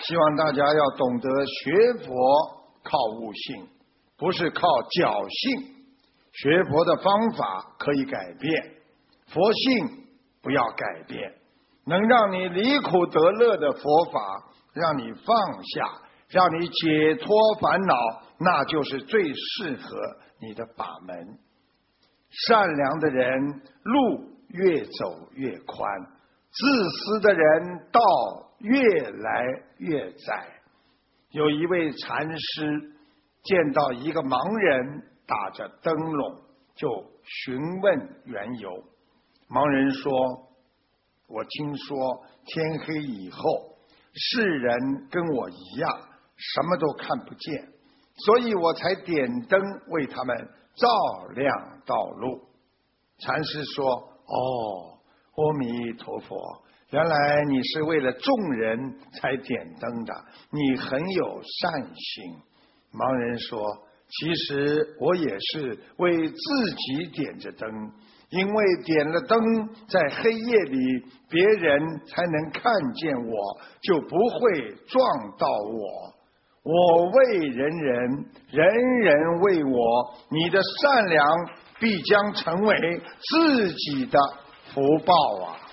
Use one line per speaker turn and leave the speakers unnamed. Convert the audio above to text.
希望大家要懂得学佛靠悟性，不是靠侥幸。学佛的方法可以改变，佛性不要改变。能让你离苦得乐的佛法，让你放下，让你解脱烦恼，那就是最适合你的法门。善良的人路越走越宽，自私的人道越来越窄。有一位禅师见到一个盲人打着灯笼，就询问缘由。盲人说，我听说天黑以后世人跟我一样什么都看不见，所以我才点灯为他们照亮道路。禅师说，阿弥陀佛，原来你是为了众人才点灯的，你很有善心。盲人说，其实我也是为自己点着灯，因为点了灯，在黑夜里别人才能看见我，就不会撞到我。我为人人，人人为我，你的善良必将成为自己的福报啊！